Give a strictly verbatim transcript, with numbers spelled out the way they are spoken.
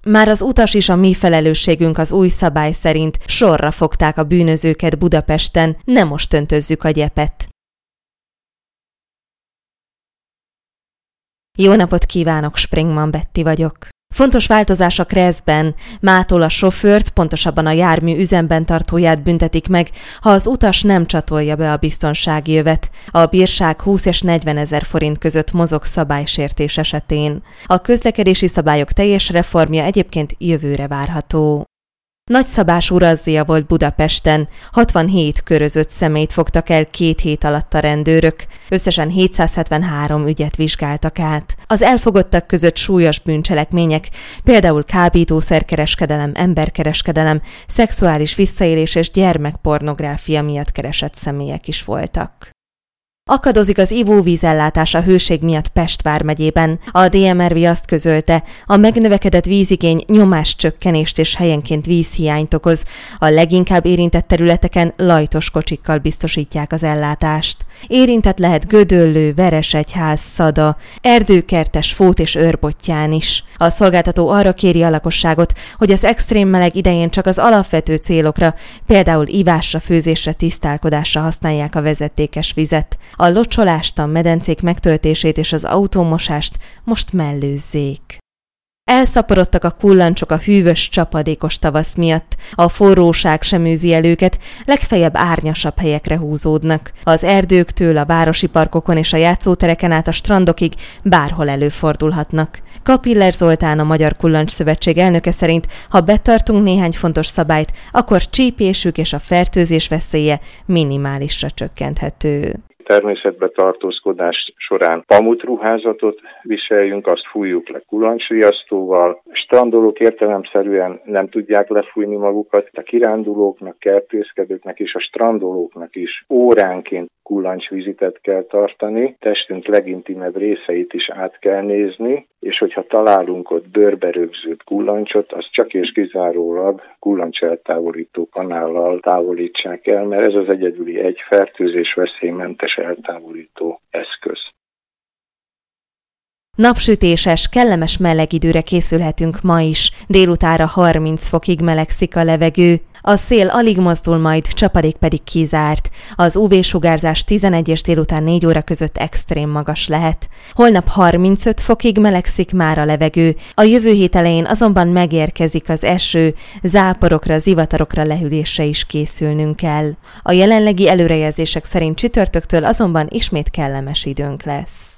Már az utas is a mi felelősségünk az új szabály szerint. Sorra fogták a bűnözőket Budapesten, nem most öntözzük a gyepet. Jó napot kívánok, Springman Betty vagyok. Fontos változás a Kreszben. Mától a sofőrt, pontosabban a jármű üzemben tartóját büntetik meg, ha az utas nem csatolja be a biztonsági jövet. A bírság húsz és negyven ezer forint között mozog szabálysértés esetén. A közlekedési szabályok teljes reformja egyébként jövőre várható. Nagyszabású razzia volt Budapesten, hatvanhét körözött személyt fogtak el két hét alatt a rendőrök, összesen hétszázhetvenhárom ügyet vizsgáltak át. Az elfogottak között súlyos bűncselekmények, például kábítószerkereskedelem, emberkereskedelem, szexuális visszaélés és gyermekpornográfia miatt keresett személyek is voltak. Akadozik az ivóvízellátás a hőség miatt Pest vármegyében. A dé em er vé azt közölte, a megnövekedett vízigény nyomáscsökkenést és helyenként vízhiányt okoz. A leginkább érintett területeken lajtos kocsikkal biztosítják az ellátást. Érintett lehet Gödöllő, Veresegyház, Szada, Erdőkertes, Fót és Őrbottyán is. A szolgáltató arra kéri a lakosságot, hogy az extrém meleg idején csak az alapvető célokra, például ivásra, főzésre, tisztálkodásra használják a vezetékes vizet. A locsolást, a medencék megtöltését és az autómosást most mellőzzék. Elszaporodtak a kullancsok a hűvös, csapadékos tavasz miatt. A forróság sem űzi el őket, legfeljebb árnyasabb helyekre húzódnak. Az erdőktől, a városi parkokon és a játszótereken át a strandokig bárhol előfordulhatnak. Kapiller Zoltán, a Magyar Kullancs Szövetség elnöke szerint, ha betartunk néhány fontos szabályt, akkor csípésük és a fertőzés veszélye minimálisra csökkenthető. Természetbe tartózkodás során pamutruházatot viseljünk, azt fújjuk le kullancsriasztóval. Strandolók értelemszerűen nem tudják lefújni magukat. A kirándulóknak, kertészkedőknek és a strandolóknak is óránként kullancsvizitet kell tartani. Testünk legintimebb részeit is át kell nézni, és hogyha találunk ott bőrbe rögzült kullancsot, azt csak és kizárólag kullancseltávolító kanállal távolítsák el, mert ez az egyedüli egy fertőzés veszélymentes eltávolító eszköz. Napsütéses, kellemes meleg időre készülhetünk ma is. Délutánra harminc fokig melegszik a levegő. A szél alig mozdul majd, csapadék pedig kizárt. Az ú vé-sugárzás tizenegy és délután négy óra között extrém magas lehet. Holnap harmincöt fokig melegszik már a levegő. A jövő hét elején azonban megérkezik az eső, záporokra, zivatarokra lehűlésre is készülnünk kell. A jelenlegi előrejelzések szerint csütörtöktől azonban ismét kellemes időnk lesz.